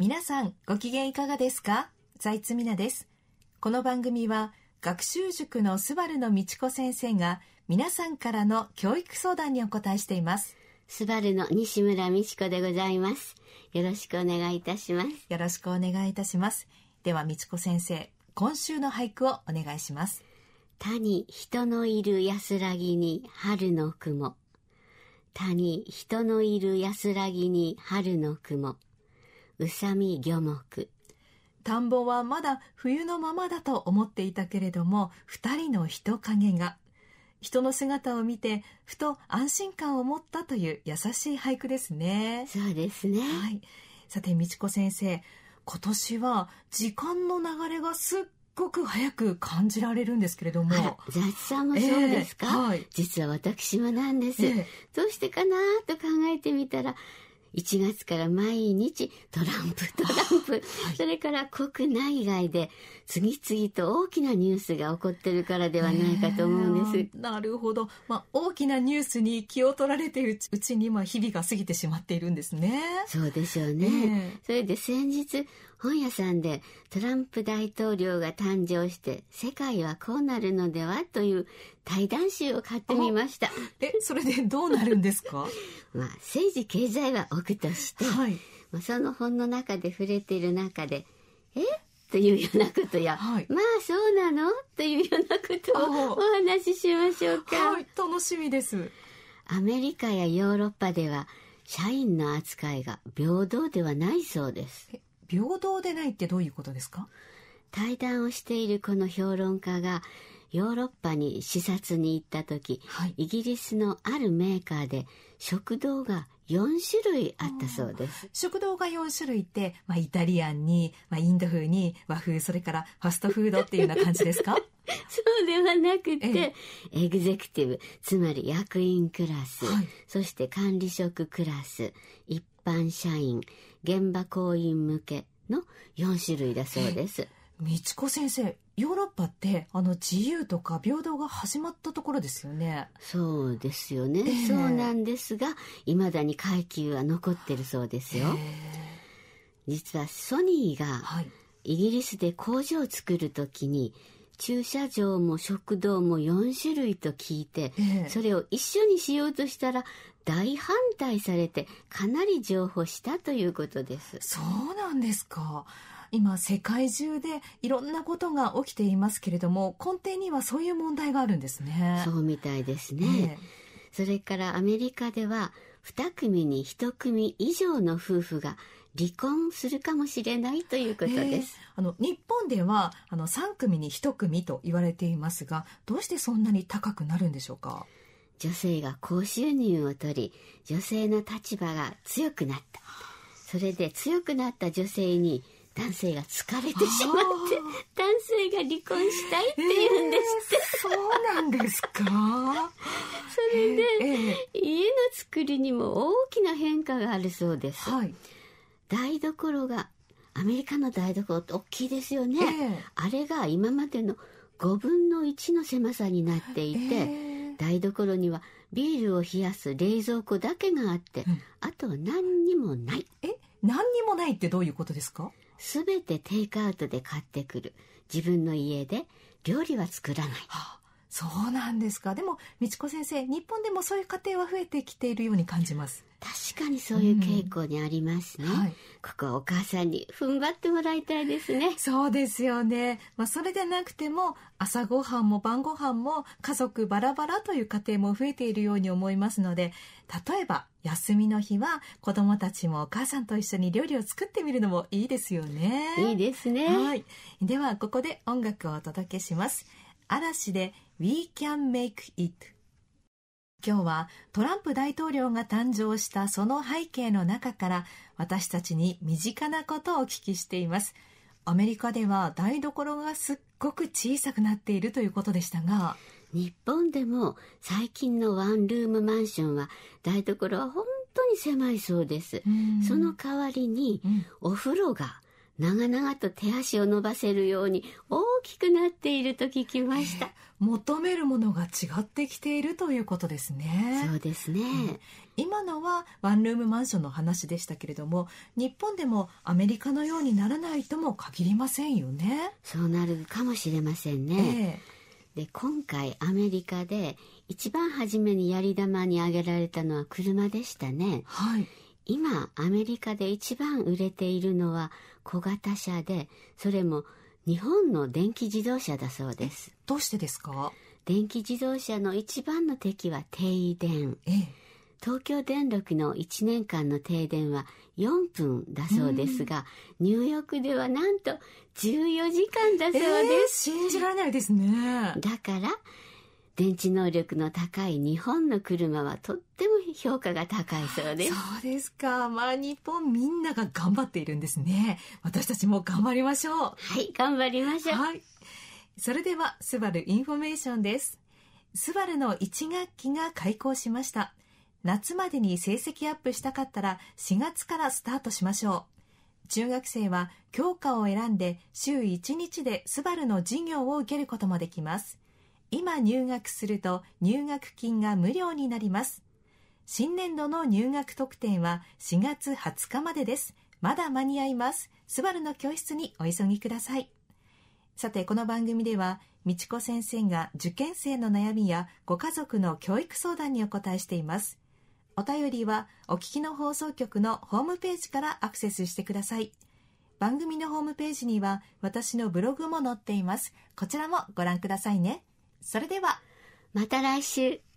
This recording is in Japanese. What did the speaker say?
皆さんご機嫌いかがですか？財津美奈です。この番組は学習塾のスバルの道子先生が皆さんからの教育相談にお答えしています。 スバルの西村美智子でございます。よろしくお願いいたします。 よろしくお願いいたします。では道子先生、今週の俳句をお願いします。 他に人のいる安らぎに春の雲。他に人のいる安らぎに春の雲。宇佐美漁目。 田んぼはまだ冬のままだと思っていたけれども、二人の人影が。人の姿を見てふと安心感を持ったという優しい俳句ですね。 そうですね。 はい。さて道子先生、今年は時間の流れがすっごく早く感じられるんですけれども。 財津さんもそうですか？ はい、 実は私もなんです。どうしてかなと考えてみたら、1月から毎日トランプ、はい、それから国内外で次々と大きなニュースが起こってるからではないかと思うんです。 なるほど、大きなニュースに気を取られているうちに日々が過ぎてしまっているんですね。 そうでしょうね。それで先日本屋さんでトランプ大統領が誕生して世界はこうなるのではという対談集を買ってみました。 それでどうなるんですか？ 政治経済は置くとして、 はい、 その本の中で触れている中でというようなことや、 はい、 そうなのというようなことをお話ししましょうか。 はい、楽しみです。 アメリカやヨーロッパでは社員の扱いが平等ではないそうです。 平等でないってどういうことですか？ 対談をしているこの評論家がヨーロッパに視察に行った時、はい、イギリスのあるメーカーで食堂が4種類あったそうです。 食堂が4種類って、イタリアンに、インド風に和風、それからファストフードっていうような感じですか？ そうではなくて、エグゼクティブ、つまり役員クラス、はい、そして管理職クラス、一般社員、現場行員向けの4種類だそうです。 道子先生、ヨーロッパって自由とか平等が始まったところですよね。 そうですよね、そうなんですが、いまだに階級は残ってるそうですよ。実はソニーがイギリスで工場を作るときに、駐車場も食堂も4種類と聞いて、それを一緒にしようとしたら大反対されて、かなり譲歩したということです。 そうなんですか。今世界中でいろんなことが起きていますけれども、根底にはそういう問題があるんですね。 そうみたいですね。それからアメリカでは2組に1組以上の夫婦が離婚するかもしれないということです。 日本では3組に1組と言われていますが、どうしてそんなに高くなるんでしょうか？ 女性が高収入を取り、女性の立場が強くなった。それで強くなった女性に男性が疲れてしまって、男性が離婚したいって言うんですって。 そうなんですか？ それで、家の作りにも大きな変化があるそうです。はい、台所が、アメリカの台所って大きいですよね。あれが今までの5分の1の狭さになっていて、台所にはビールを冷やす冷蔵庫だけがあって、あとは何にもない。 何にもないってどういうことですか？ すべてテイクアウトで買ってくる。自分の家で料理は作らない。 そうなんですか。でも道子先生、日本でもそういう家庭は増えてきているように感じます。 確かにそういう傾向にありますね。ここはお母さんに踏ん張ってもらいたいですね。 そうですよね。それでなくても朝ごはんも晩ごはんも家族バラバラという家庭も増えているように思いますので、例えば休みの日は子どもたちもお母さんと一緒に料理を作ってみるのもいいですよね。 いいですね。 はい。ではここで音楽をお届けします。嵐で We Can Make It。今日はトランプ大統領が誕生したその背景の中から私たちに身近なことをお聞きしています。アメリカでは台所がすっごく小さくなっているということでしたが、 日本でも最近のワンルームマンションは台所は本当に狭いそうです。その代わりに、お風呂が長々と手足を伸ばせるように大きくなっていると聞きました。 求めるものが違ってきているということですね。 そうですね、 今のはワンルームマンションの話でしたけれども、日本でもアメリカのようにならないとも限りませんよね。 そうなるかもしれませんね、で今回アメリカで一番初めにやり玉に挙げられたのは車でしたね。 はい。 今アメリカで一番売れているのは小型車で、それも日本の電気自動車だそうです。 どうしてですか？ 電気自動車の一番の敵は停電、東京電力の1年間の停電は4分だそうですが、ニューヨークではなんと14時間だそうです、 信じられないですね。 だから電池能力の高い日本の車はとっても評価が高いそうです。 そうですか。日本みんなが頑張っているんですね。私たちも頑張りましょう。 はい、頑張りましょう。 はい。それではスバルインフォメーションです。スバルの1学期が開校しました。夏までに成績アップしたかったら4月からスタートしましょう。中学生は教科を選んで週1日でスバルの授業を受けることもできます。今入学すると入学金が無料になります。新年度の入学特典は4月20日までです。まだ間に合います。スバルの教室にお急ぎください。さて、この番組では美智子先生が受験生の悩みやご家族の教育相談にお答えしています。お便りはお聞きの放送局のホームページからアクセスしてください。番組のホームページには私のブログも載っています。こちらもご覧くださいね。それではまた来週。